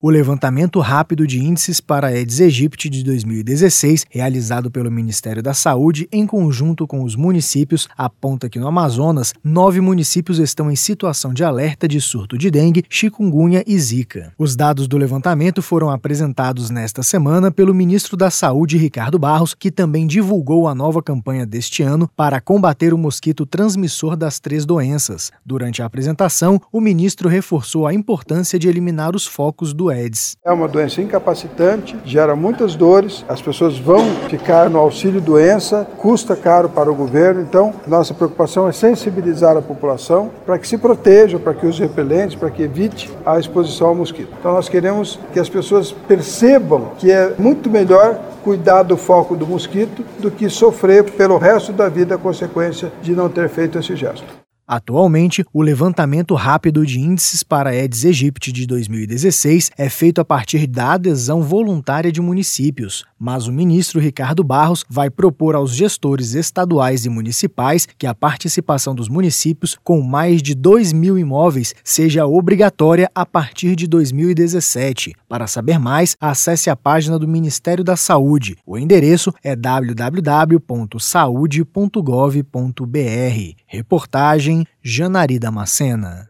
O levantamento rápido de índices para Aedes aegypti de 2016, realizado pelo Ministério da Saúde em conjunto com os municípios, aponta que no Amazonas, 9 municípios estão em situação de alerta de surto de dengue, chikungunya e zika. Os dados do levantamento foram apresentados nesta semana pelo ministro da Saúde, Ricardo Barros, que também divulgou a nova campanha deste ano para combater o mosquito transmissor das 3 doenças. Durante a apresentação, o ministro reforçou a importância de eliminar os focos do Aedes. É uma doença incapacitante, gera muitas dores, as pessoas vão ficar no auxílio-doença, custa caro para o governo, então nossa preocupação é sensibilizar a população para que se proteja, para que use repelentes, para que evite a exposição ao mosquito. Então nós queremos que as pessoas percebam que é muito melhor cuidar do foco do mosquito do que sofrer pelo resto da vida a consequência de não ter feito esse gesto. Atualmente, o levantamento rápido de índices para Aedes aegypti de 2016 é feito a partir da adesão voluntária de municípios, mas o ministro Ricardo Barros vai propor aos gestores estaduais e municipais que a participação dos municípios com mais de 2.000 imóveis seja obrigatória a partir de 2017. Para saber mais, acesse a página do Ministério da Saúde. O endereço é www.saude.gov.br. Reportagem Janari Damascena.